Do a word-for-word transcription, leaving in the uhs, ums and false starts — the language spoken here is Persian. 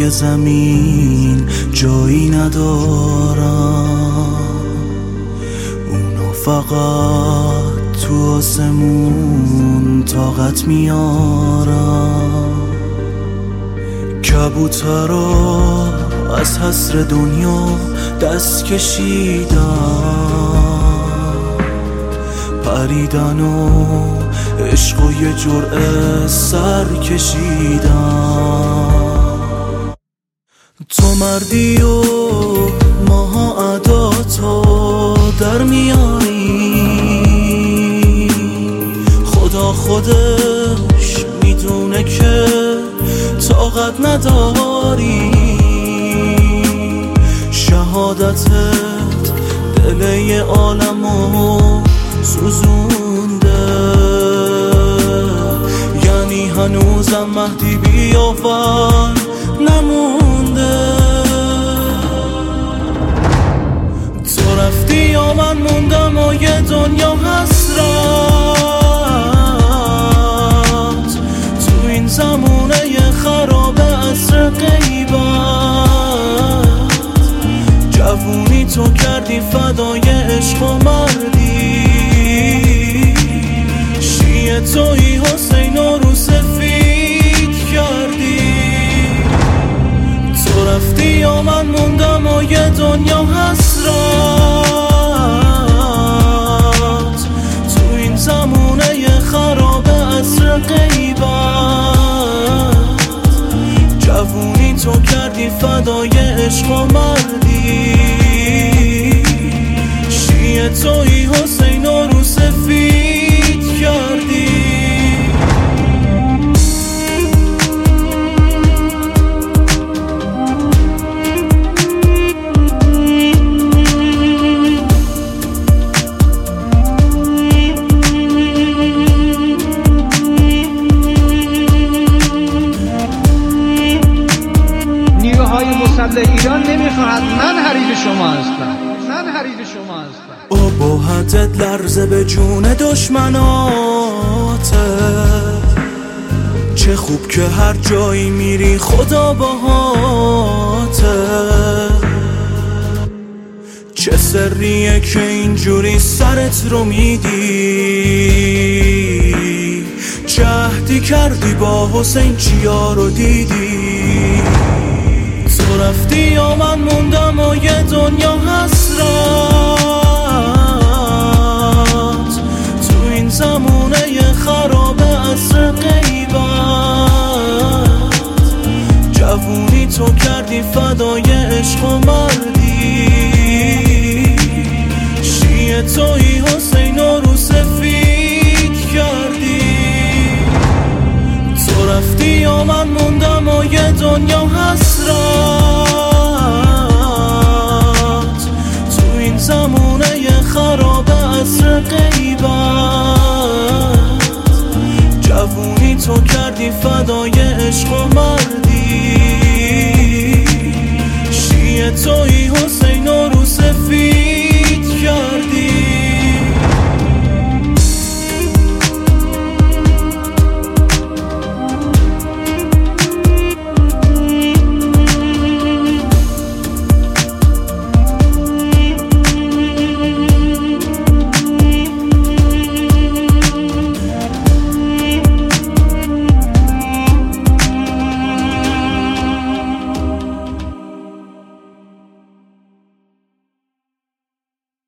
روی زمین جایی ندارم، اونا فقط تو آسمون طاقت میارم. کبوترها از حسر دنیا دست کشیدن، پریدن و عشق و یه جرعه سر کشیدن. تو مردی و ماها عداتو در میاری، خدا خودش میدونه که طاقت نداری. شهادتت دل عالمو سوزونده، یعنی هنوزم مهدی بیاور نمونده. تو رفتی یا من موندم و یه دنیا حسرت، تو این زمونه خراب عصر غیبت. جوونی تو کردی فدای عشق و مردی، شیعه تویی حسین و رو سفید کردی. تو رفتی یا من موندم و یه دنیا حسرت، تو این زمونه خراب عصر غیبت. جوونی تو کردی فدای عشق و مردی، شیعه تویی حسین و رو سفید کردی. ایران نمیخواهد من حریف شما هستم، من حریف شما هستم. ابهتت لرزه به جون دشمناته، چه خوب که هر جایی میری خدا باهاته. چه سریه که اینجوری سرت رو میدی، جهدی کردی با حسین چیا رو دیدی. تو رفتی یا من موندم و یه دنیا حسرت، تو این زمونه خراب عصر غیبت. جوونی تو کردی فدای عشق و مردی، شیعه تویی حسین و رو سفید کردی. تو رفتی یا من موندم و یه دنیا حسرت، تو این زمونه خراب عصر غیبت. جوونی تو کردی فدای عشق و